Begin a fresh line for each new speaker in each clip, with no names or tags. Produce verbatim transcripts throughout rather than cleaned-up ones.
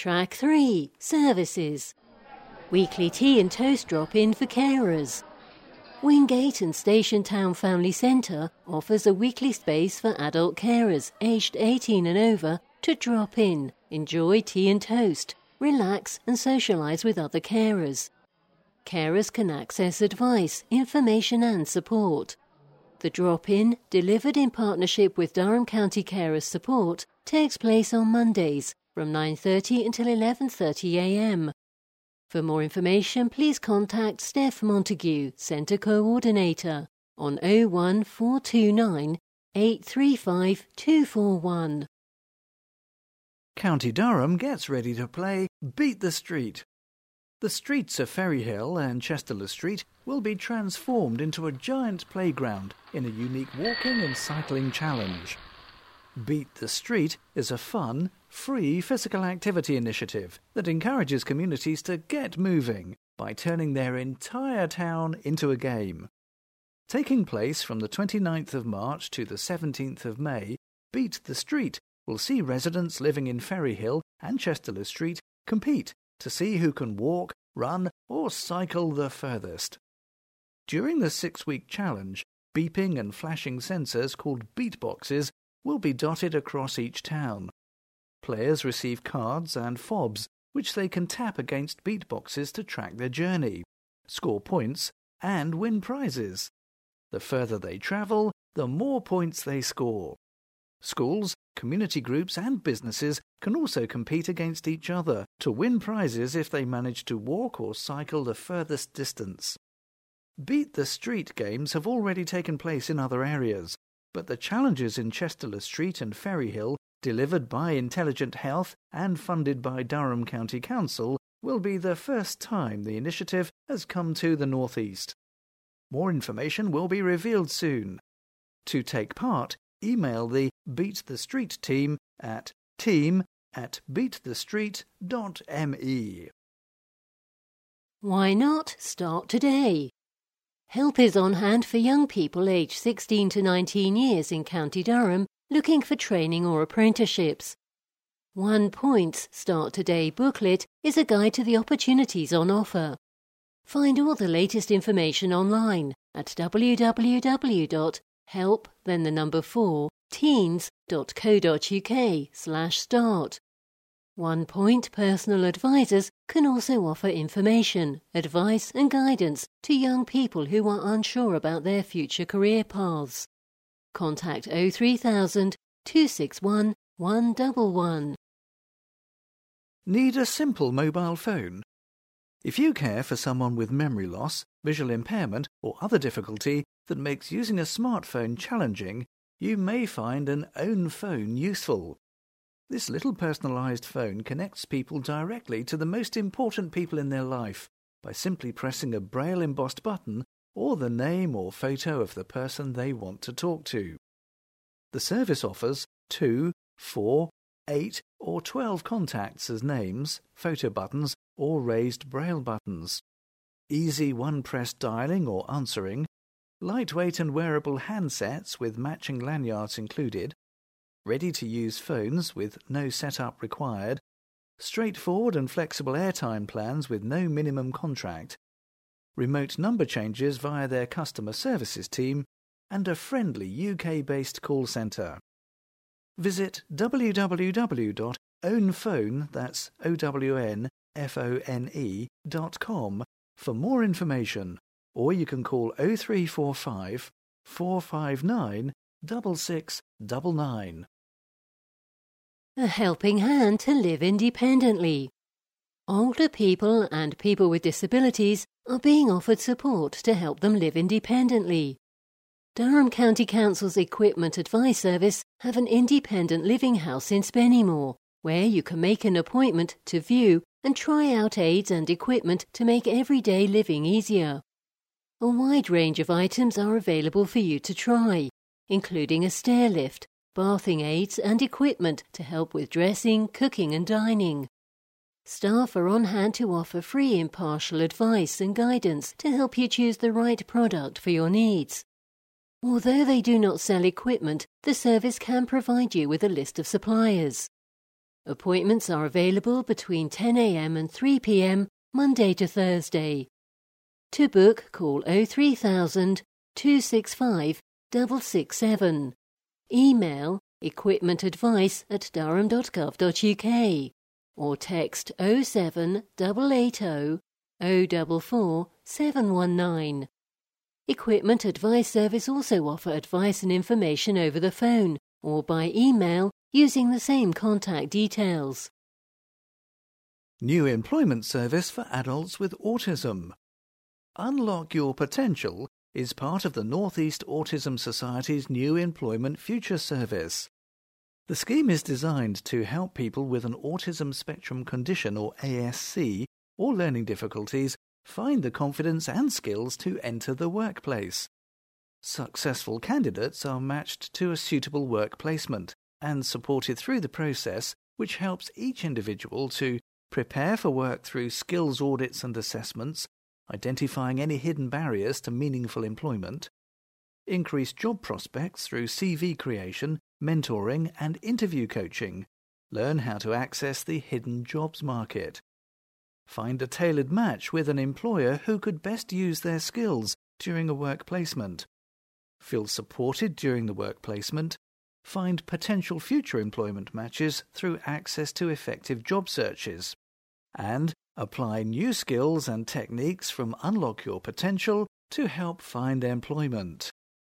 Track three. Services. Weekly tea and toast drop-in for carers. Wingate and Station Town Family Centre offers a weekly space for adult carers aged eighteen and over to drop in, enjoy tea and toast, relax and socialise with other carers. Carers can access advice, information and support. The drop-in, delivered in partnership with Durham County Carers Support, takes place on Mondays from nine thirty until eleven thirty a m. For more information, please contact Steph Montague, Centre Coordinator, on oh one four two nine, eight three five, two four one.
County Durham gets ready to play Beat the Street. The streets of Ferryhill and Chesterless Street will be transformed into a giant playground in a unique walking and cycling challenge. Beat the Street is a fun, free physical activity initiative that encourages communities to get moving by turning their entire town into a game. Taking place from the twenty-ninth of March to the seventeenth of May, Beat the Street will see residents living in Ferryhill and Chesterless Street compete to see who can walk, run or cycle the furthest. During the six-week challenge, beeping and flashing sensors called beat boxes will be dotted across each town. Players receive cards and fobs which they can tap against beat boxes to track their journey, score points and win prizes. The further they travel, the more points they score. Schools, community groups and businesses can also compete against each other to win prizes if they manage to walk or cycle the furthest distance. Beat the Street games have already taken place in other areas, but the challenges in Chesterless Street and Ferryhill, delivered by Intelligent Health and funded by Durham County Council, will be the first time the initiative has come to the North East. More information will be revealed soon. To take part, email the Beat the Street team at team at beat the street dot m e.
Why not start today? Help is on hand for young people aged sixteen to nineteen years in County Durham looking for training or apprenticeships. One Point's Start Today booklet is a guide to the opportunities on offer. Find all the latest information online at w w w dot help then the number four teens dot co dot u k slash start. One Point personal advisors can also offer information, advice and guidance to young people who are unsure about their future career paths. Contact oh three thousand, two six one, one one one.
Need a simple mobile phone? If you care for someone with memory loss, visual impairment or other difficulty that makes using a smartphone challenging, you may find an Own Phone useful. This little personalised phone connects people directly to the most important people in their life by simply pressing a braille embossed button or the name or photo of the person they want to talk to. The service offers two, four, eight or twelve contacts as names, photo buttons or raised braille buttons. Easy one-press dialling or answering, lightweight and wearable handsets with matching lanyards included, ready-to-use phones with no setup required, straightforward and flexible airtime plans with no minimum contract, remote number changes via their customer services team, and a friendly U K-based call centre. Visit w w w dot own phone, that's O W N F O N E, dot com for more information, or you can call oh three four five, four five nine, six six nine nine.
A helping hand to live independently. Older people and people with disabilities are being offered support to help them live independently. Durham County Council's Equipment Advice Service have an independent living house in Spennymoor, where you can make an appointment to view and try out aids and equipment to make everyday living easier. A wide range of items are available for you to try, including a stair lift, bathing aids and equipment to help with dressing, cooking and dining. Staff are on hand to offer free impartial advice and guidance to help you choose the right product for your needs. Although they do not sell equipment, the service can provide you with a list of suppliers. Appointments are available between ten a m and three p m Monday to Thursday. To book, call oh three thousand, two six five, six six seven. Email equipmentadvice at durham dot gov dot u k or text oh seven eight eight oh, oh four four, seven one nine. Equipment Advice Service also offer advice and information over the phone or by email using the same contact details.
New employment service for adults with autism. Unlock Your Potential is part of the North East Autism Society's new employment future service. The scheme is designed to help people with an autism spectrum condition or A S C or learning difficulties find the confidence and skills to enter the workplace. Successful candidates are matched to a suitable work placement and supported through the process, which helps each individual to prepare for work through skills audits and assessments, identifying any hidden barriers to meaningful employment, increase job prospects through C V creation, mentoring and interview coaching, learn how to access the hidden jobs market, find a tailored match with an employer who could best use their skills during a work placement, feel supported during the work placement, find potential future employment matches through access to effective job searches, and apply new skills and techniques from Unlock Your Potential to help find employment.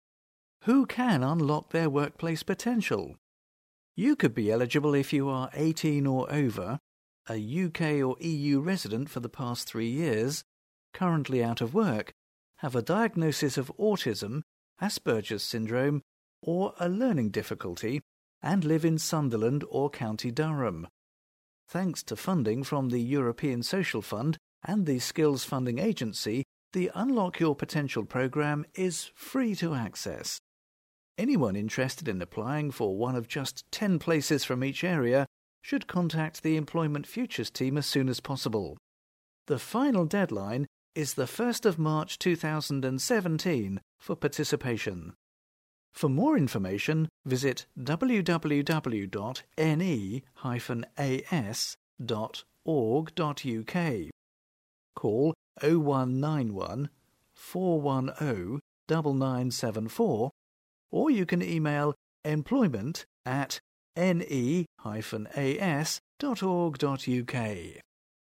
Who can unlock their workplace potential? You could be eligible if you are eighteen or over, a U K or E U resident for the past three years, currently out of work, have a diagnosis of autism, Asperger's syndrome, or a learning difficulty, and live in Sunderland or County Durham. Thanks to funding from the European Social Fund and the Skills Funding Agency, the Unlock Your Potential programme is free to access. Anyone interested in applying for one of just ten places from each area should contact the Employment Futures team as soon as possible. The final deadline is the first of March two thousand seventeen for participation. For more information, visit w w w dot n e dash a s dot org dot u k. Call oh one nine one, four one oh, nine nine seven four or you can email employment at n e dash a s dot org dot u k.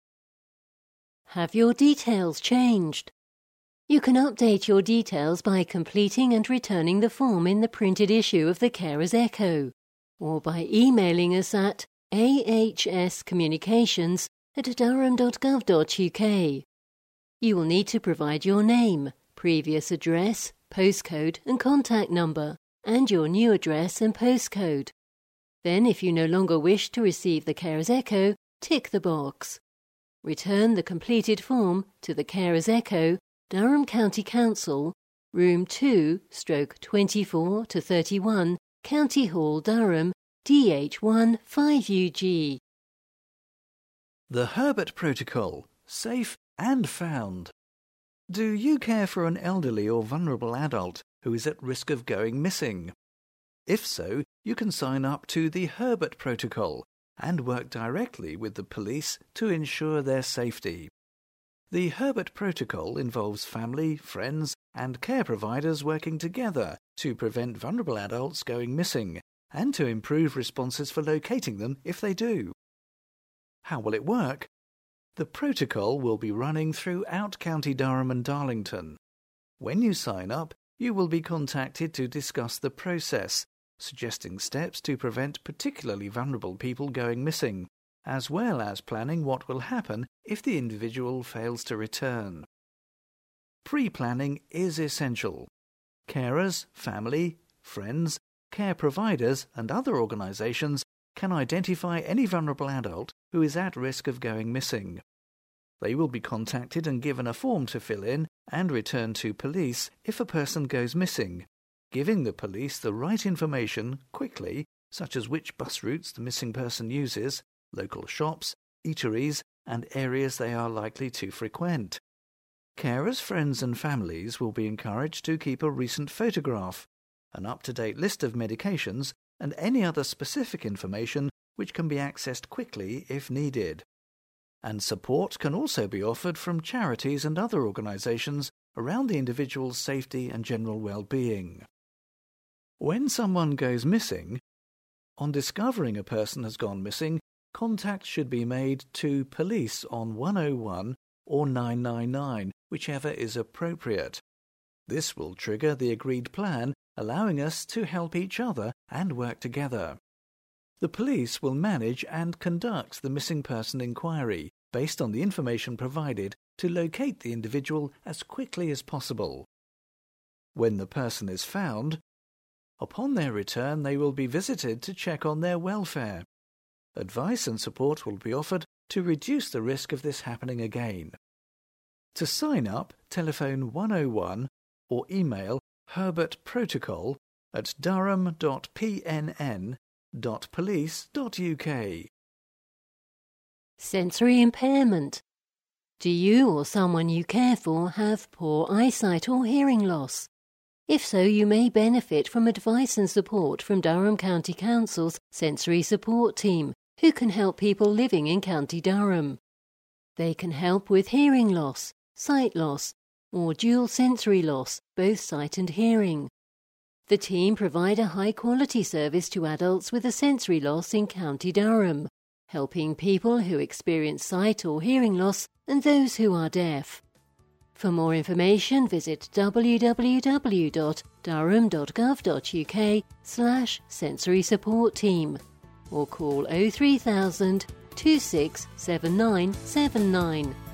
Have your details changed? You can update your details by completing and returning the form in the printed issue of the Carers Echo, or by emailing us at a h s communications at durham dot gov dot u k. You will need to provide your name, previous address, postcode and contact number, and your new address and postcode. Then, if you no longer wish to receive the Carers Echo, tick the box. Return the completed form to the Carers Echo, Durham County Council, Room two, twenty-four to thirty-one, County Hall, Durham, D H one five U G.
The Herbert Protocol. Safe and found. Do you care for an elderly or vulnerable adult who is at risk of going missing? If so, you can sign up to the Herbert Protocol and work directly with the police to ensure their safety. The Herbert Protocol involves family, friends, and care providers working together to prevent vulnerable adults going missing and to improve responses for locating them if they do. How will it work? The protocol will be running throughout County Durham and Darlington. When you sign up, you will be contacted to discuss the process, suggesting steps to prevent particularly vulnerable people going missing, as well as planning what will happen if the individual fails to return. Pre-planning is essential. Carers, family, friends, care providers and other organisations can identify any vulnerable adult who is at risk of going missing. They will be contacted and given a form to fill in and return to police if a person goes missing, giving the police the right information quickly, such as which bus routes the missing person uses, local shops, eateries, and areas they are likely to frequent. Carers, friends and families will be encouraged to keep a recent photograph, an up-to-date list of medications, and any other specific information which can be accessed quickly if needed. And support can also be offered from charities and other organisations around the individual's safety and general well-being. When someone goes missing, on discovering a person has gone missing, contact should be made to police on one oh one or nine nine nine, whichever is appropriate. This will trigger the agreed plan, allowing us to help each other and work together. The police will manage and conduct the missing person inquiry based on the information provided to locate the individual as quickly as possible. When the person is found, upon their return they will be visited to check on their welfare. Advice and support will be offered to reduce the risk of this happening again. To sign up, telephone one oh one or email herbertprotocol at durham dot p n n dot police dot u k.
Sensory impairment. Do you or someone you care for have poor eyesight or hearing loss? If so, you may benefit from advice and support from Durham County Council's Sensory Support Team, who can help people living in County Durham. They can help with hearing loss, sight loss, or dual sensory loss, both sight and hearing. The team provide a high-quality service to adults with a sensory loss in County Durham, helping people who experience sight or hearing loss and those who are deaf. For more information, visit w w w dot durham dot gov dot u k slash sensory support team or call oh three thousand, two six seven nine seven nine.